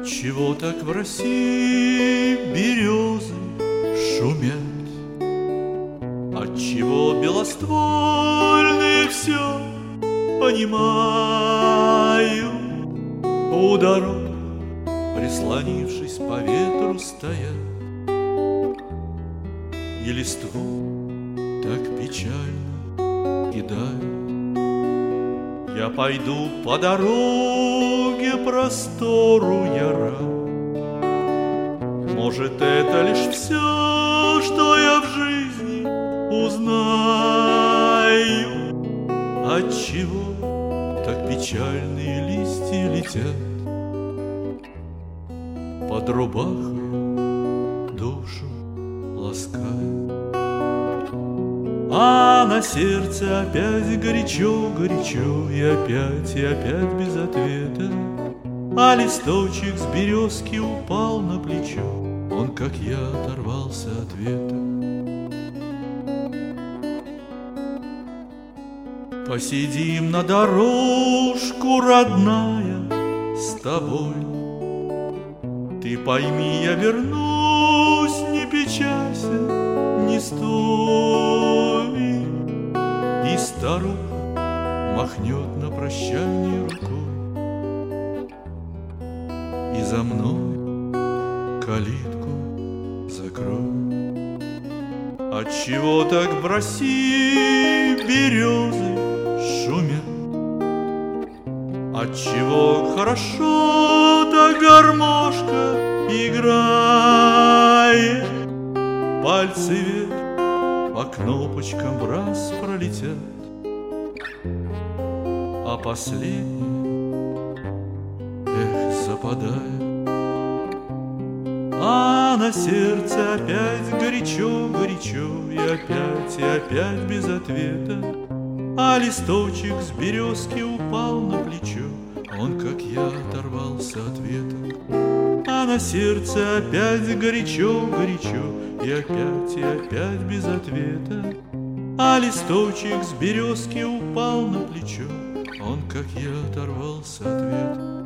Чего так в России березы шумят? Отчего белоствольные все понимают? У дорог, прислонившись по ветру, стоят, и листву так печально кидают. Я пойду по дороге простору я рад. Может, это лишь все, что я в жизни узнаю. Отчего так печальные листья летят под рубахой, душу ласкают. А на сердце опять горячо-горячо, и опять без ответа. А листочек с березки упал на плечо, он, как я, оторвался от ветра. Посидим на дорожку, родная, с тобой. Ты пойми, я вернусь, не печалься, не стой. И старуха махнет на прощание рукой, и за мной калитку закрой. Отчего так в России березы шумят? Отчего хорошо так гармошка играет? Пальцы вверх по кнопочкам раз пролетят, а последний, западает. А на сердце опять горячо-горячо, и опять без ответа. А листочек с березки упал на плечо, он, как я, оторвался от ветра. А на сердце опять горячо-горячо, и опять без ответа. А листочек с березки упал на плечо, он, как я, оторвался от ветра.